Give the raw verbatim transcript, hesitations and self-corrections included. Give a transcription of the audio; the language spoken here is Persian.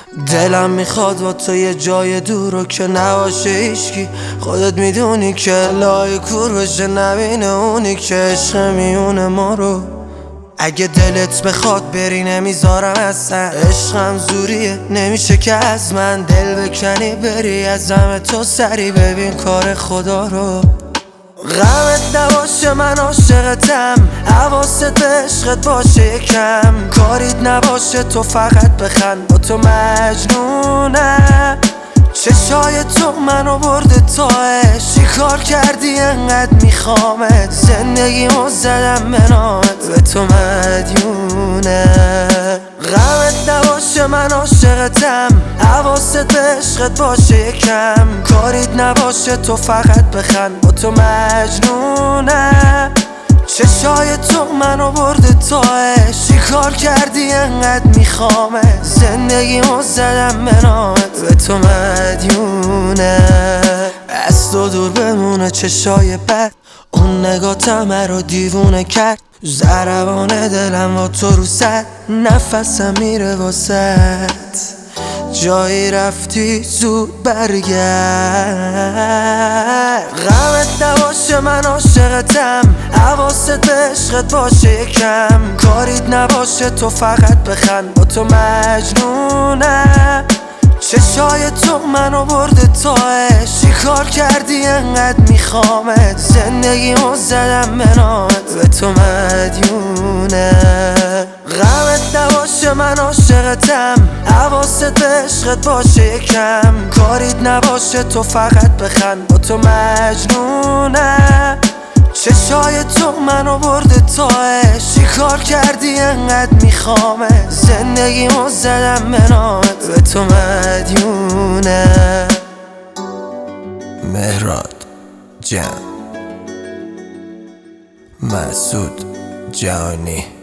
دلم میخواد با تو یه جای دور رو که نباشه هیچکی. خودت میدونی که لای کور بشه نبینه اونی که عشق میونه ما رو. اگه دلت بخواد بری نمیذارم اصلا، عشقم زوریه نمیشه که از من دل بکنی بری از همه تو سری ببین کار خدا رو. غمت نباشه من عاشقتم، حواست به عشقت باشه یکم، کاریت نباشه تو فقط بخند با تو مجنونم. چشای تو منو برده تاش، چی کار کردی انقدر میخوامت، زندگیمو زدم به نامت به تو مدیونم. غمت نباشه من عاشقتم، حواست به عشقت باشه یکم، کاریت نباشه تو فقط بخند با تو مجنونم. چشای تو منو برده تاش، چی کار کردی انقدر میخوامت، زندگیمو زدم به نامت به تو مدیونم. از تو دور بمونه چشای بد، اون نگاتم رو دیوونه کرد، ضربان دلم با تو رو سر، نفسم میره واسد، جایی رفتی زود برگرد. غمت نباشه من عاشقتم، حواست به عشقت باشه یکم، کاریت نباشه تو فقط بخند با تو مجنونم. چشای تو منو برده تاش، چی کار کردی انقدر میخوامت، زندگیمو زدم به نامت به تو مدیونم. غمت نباشه من عاشقتم، حواست به عشقت باشه یکم، کاریت نباشه تو فقط بخند با تو مجنونم. چشای تو منو برده تاش، چی کار کردی انقدر میخوامت، زندگیمو زدم به نامت به تو مدیونم. مهراد جان، مسعود جانی.